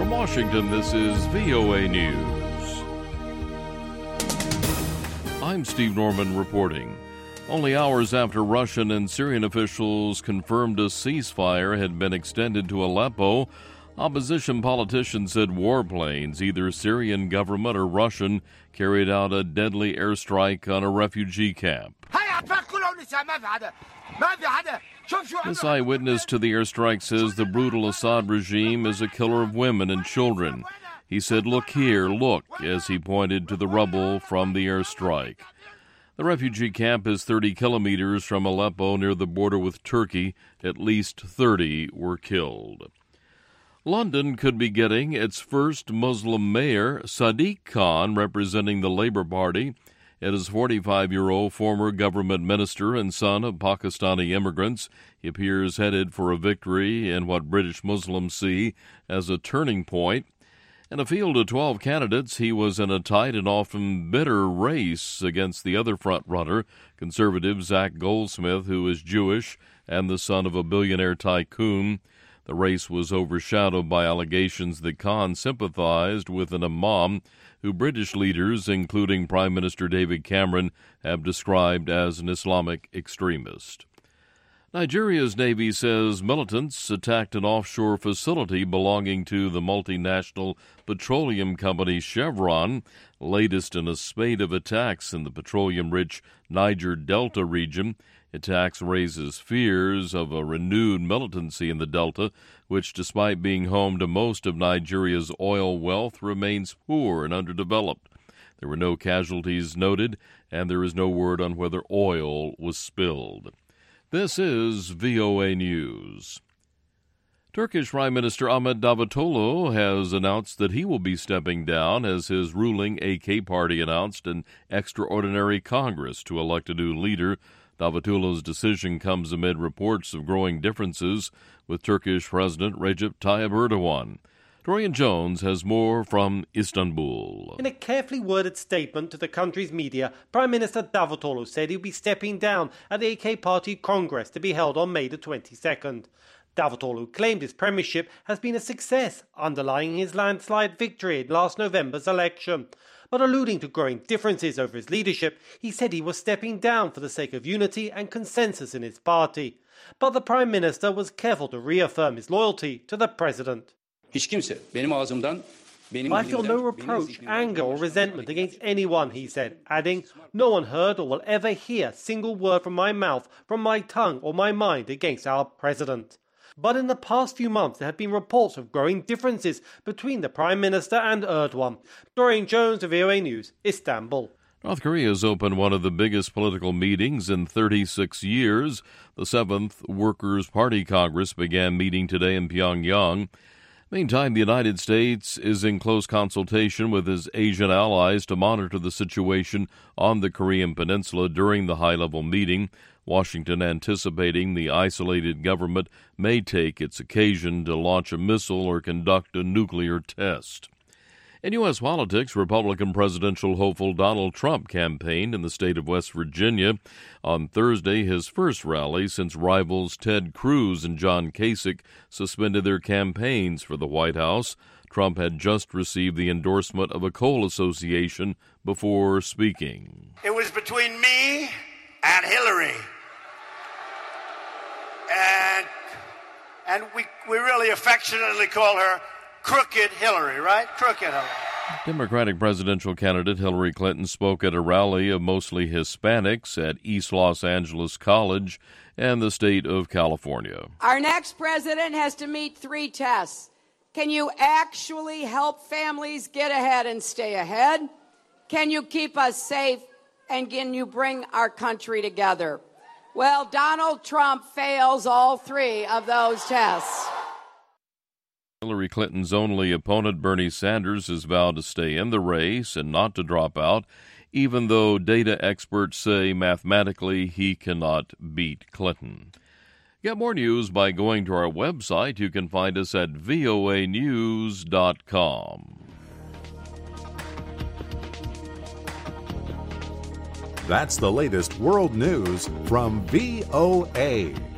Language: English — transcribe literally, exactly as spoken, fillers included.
From Washington, this is V O A News. I'm Steve Norman reporting. Only hours after Russian and Syrian officials confirmed a ceasefire had been extended to Aleppo, opposition politicians said warplanes, either Syrian government or Russian, carried out a deadly airstrike on a refugee camp. This eyewitness to the airstrike says the brutal Assad regime is a killer of women and children. He said, "Look here, look," as he pointed to the rubble from the airstrike. The refugee camp is thirty kilometers from Aleppo near the border with Turkey. At least thirty were killed. London could be getting its first Muslim mayor, Sadiq Khan, representing the Labour Party. It is forty-five-year-old former government minister and son of Pakistani immigrants. He appears headed for a victory in what British Muslims see as a turning point. In a field of twelve candidates, he was in a tight and often bitter race against the other front-runner, conservative Zach Goldsmith, who is Jewish and the son of a billionaire tycoon. The race was overshadowed by allegations that Khan sympathized with an imam who British leaders, including Prime Minister David Cameron, have described as an Islamic extremist. Nigeria's Navy says militants attacked an offshore facility belonging to the multinational petroleum company Chevron, latest in a spate of attacks in the petroleum-rich Niger Delta region. Attacks raises fears of a renewed militancy in the Delta, which, despite being home to most of Nigeria's oil wealth, remains poor and underdeveloped. There were no casualties noted, and there is no word on whether oil was spilled. This is V O A News. Turkish Prime Minister Ahmet Davutoglu has announced that he will be stepping down as his ruling A K party announced an extraordinary Congress to elect a new leader. Davutoglu's decision comes amid reports of growing differences with Turkish President Recep Tayyip Erdogan. Dorian Jones has more from Istanbul. In a carefully worded statement to the country's media, Prime Minister Davutoglu said he'll be stepping down at the A K Party Congress to be held on May the twenty-second. Davutoglu claimed his premiership has been a success, underlying his landslide victory in last November's election. But alluding to growing differences over his leadership, he said he was stepping down for the sake of unity and consensus in his party. But the Prime Minister was careful to reaffirm his loyalty to the President. I feel no reproach, anger or resentment against anyone, he said, adding, "No one heard or will ever hear a single word from my mouth, from my tongue or my mind against our President." But in the past few months, there have been reports of growing differences between the Prime Minister and Erdogan. Dorian Jones of V O A News, Istanbul. North Korea has opened one of the biggest political meetings in thirty-six years. The seventh Workers' Party Congress began meeting today in Pyongyang. Meantime, the United States is in close consultation with its Asian allies to monitor the situation on the Korean Peninsula during the high-level meeting. Washington anticipating the isolated government may take its occasion to launch a missile or conduct a nuclear test. In U S politics, Republican presidential hopeful Donald Trump campaigned in the state of West Virginia. On Thursday, his first rally since rivals Ted Cruz and John Kasich suspended their campaigns for the White House. Trump had just received the endorsement of a coal association before speaking. It was between me and Hillary. And and we we really affectionately call her Crooked Hillary, right? Crooked Hillary. Democratic presidential candidate Hillary Clinton spoke at a rally of mostly Hispanics at East Los Angeles College and the state of California. Our next president has to meet three tests. Can you actually help families get ahead and stay ahead? Can you keep us safe? And can you bring our country together? Well, Donald Trump fails all three of those tests. Hillary Clinton's only opponent, Bernie Sanders, has vowed to stay in the race and not to drop out, even though data experts say mathematically he cannot beat Clinton. Get more news by going to our website. You can find us at V O A news dot com. That's the latest world news from V O A.